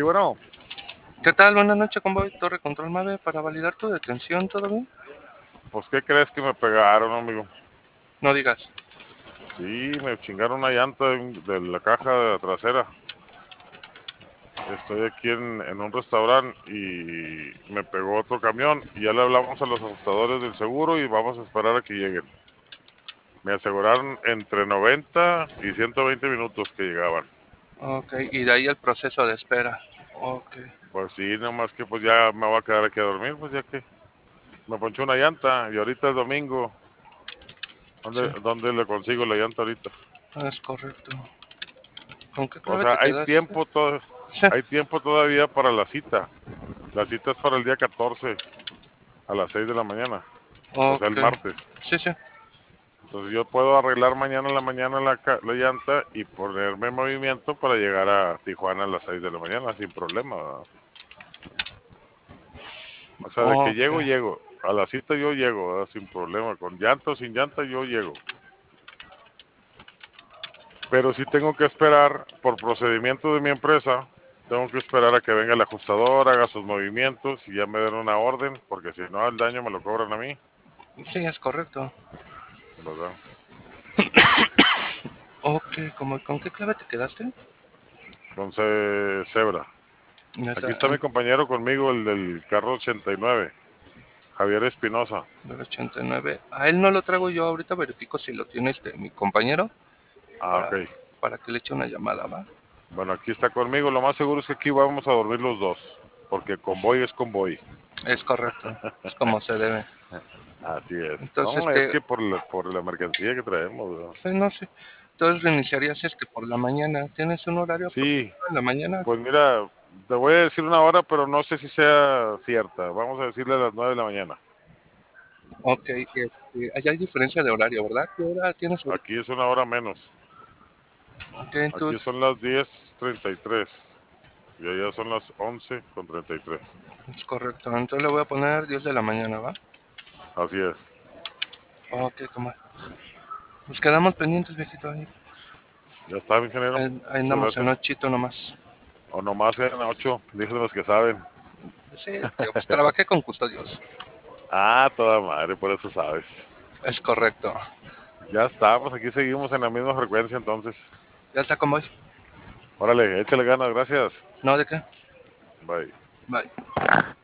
bueno. ¿Qué tal? Buenas noches, convoy Torre Control 9 para validar tu detención, ¿todo bien? Pues, ¿qué crees que me pegaron, amigo? No digas. Sí, me chingaron una llanta de la caja trasera. Estoy aquí en un restaurante y me pegó otro camión y ya le hablamos a los ajustadores del seguro y vamos a esperar a que lleguen. Me aseguraron entre 90 y 120 minutos que llegaban. Ok, y de ahí el proceso de espera. Ok. Pues sí, nomás que pues ya me voy a quedar aquí a dormir, pues ya que me ponchó una llanta y ahorita es domingo. Sí, ¿Dónde le consigo la llanta ahorita? es correcto. ¿Con qué O clave sea, te quedaste? Sí. hay tiempo todavía para la cita. La cita es para el día 14 a las 6 de la mañana, o sea, el Ok. martes. Sí, sí. Entonces yo puedo arreglar mañana en la mañana la llanta y ponerme en movimiento para llegar a Tijuana a las 6 de la mañana sin problema, ¿verdad? O sea, de que Ok. llego, llego. A la cita yo llego, ¿verdad? Sin problema. Con llanta o sin llanta yo llego. Pero sí tengo que esperar, por procedimiento de mi empresa, tengo que esperar a que venga el ajustador, haga sus movimientos y ya me den una orden, porque si no el daño me lo cobran a mí, Sí, es correcto. ¿verdad? Ok, ¿con qué clave te quedaste? Entonces, Zebra. Ya Aquí está, está mi compañero conmigo, el del carro 89, Javier Espinosa. del 89. A él no lo traigo yo ahorita, verifico si lo tiene mi compañero Ah, para, ok. para que le eche una llamada, ¿va? Bueno, aquí está conmigo. Lo más seguro es que aquí vamos a dormir los dos, porque convoy es convoy. Es correcto, es como se debe. Así es. Entonces, No, es que por la mercancía que traemos, ¿verdad? sí, no sé. Entonces reiniciarías por la mañana. ¿Tienes un horario Sí, aproximado en la mañana? pues mira, te voy a decir una hora, pero no sé si sea cierta. Vamos a decirle a las 9 de la mañana. Ok, allá hay diferencia de horario, ¿verdad? ¿Qué hora tienes ahorita? Aquí es una hora menos. Ok, Aquí entonces son las 10:33 y allá son las 11:33. es correcto. Entonces le voy a poner 10 de la mañana, ¿va? Así es. Ok, toma. Nos quedamos pendientes, viejito. Ya está, mi ingeniero. Ahí Muchas andamos en gracias. ochito nomás. O nomás eran 8, dicen los que saben. Sí, tío, pues trabajé con custodios. Ah, toda madre, por eso sabes. Es correcto. Ya está, pues aquí seguimos en la misma frecuencia entonces. Ya está como hoy. Órale, échale ganas, gracias. ¿No de qué? Bye. Bye.